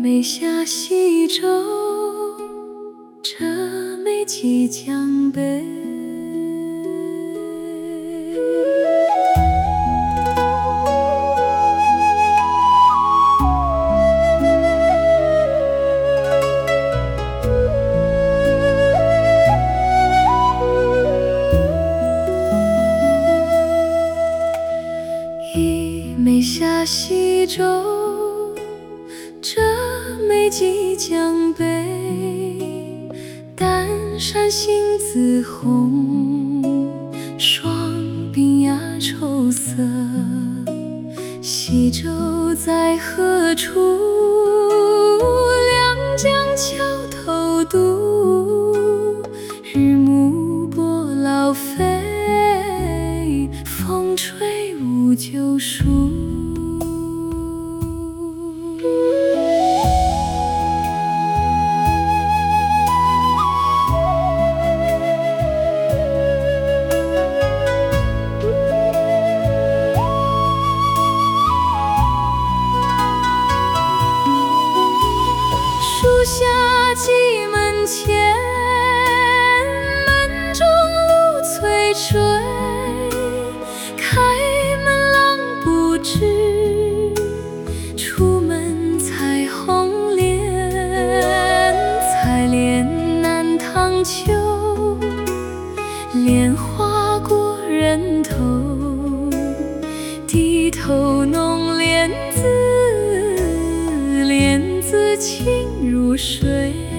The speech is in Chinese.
梅下西洲，这梅即将北。梅下西洲，这梅即将北。丹山杏子红，双鬓哑愁色。西洲在何处？两江桥头渡。日暮波老飞，风吹无旧书。树下荠门前，门中露翠垂。开门郎不知，出门采红莲。采莲南塘秋，莲花过人头。低头弄莲子，莲子清如水。